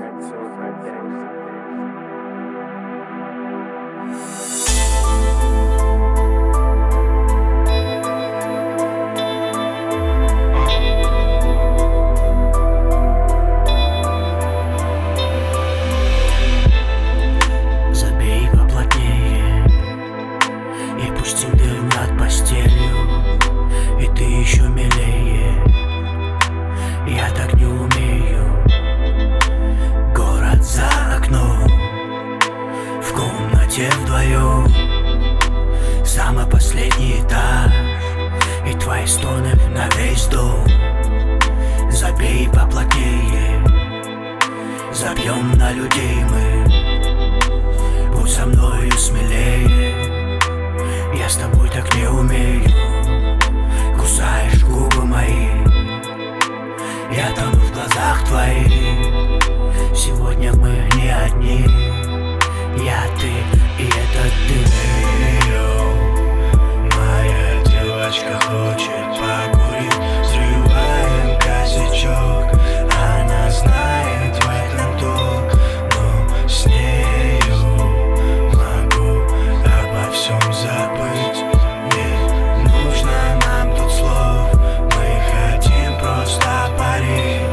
Забей поплотнее, и пусть дым над постелью, и ты еще милее. Я так не умею. Город за окном, в комнате вдвоем, самый последний этаж, и твои стоны на весь дом. Забей поплотнее, забьем на людей мы. Будь со мною смелее, я с тобой так не умею. Кусаешь губы мои, я тону в глазах твоих. Сегодня мы не одни, я, ты и этот ты. Моя девочка хочет покурить, срываем косячок. Она знает в этом толк, но с нею могу обо всем забыть. Не нужно нам тут слов, мы хотим просто парить.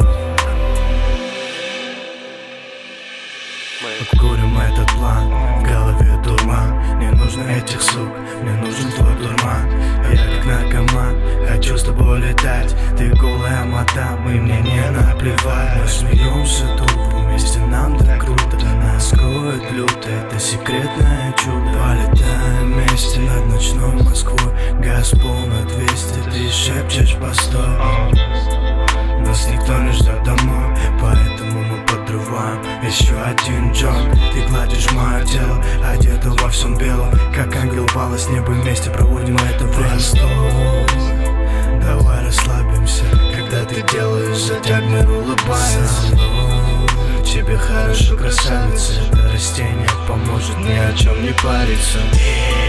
Обкурим этот план, в голове дурман. Не нужно этих сук, мне нужен твой дурман. Я как наркоман, хочу с тобой летать. Ты голая мадам, и мне не наплевать. Мы смеемся тупо, вместе нам так круто. Нас кроет люто, это секретное чудо. Полетаем вместе над ночной Москвой. Газ пол на 200, ты шепчешь постой. Нас никто не ждет домой, поэтому мы подрываем еще один джойнт. Ты гладишь мое тело, одета во всем белом, как ангел упала с неба, вместе проводим это время. Стой, давай расслабимся, когда ты делаешь затяг, мир улыбается. Тебе хорошо, красавица, это растение поможет ни о чем не париться.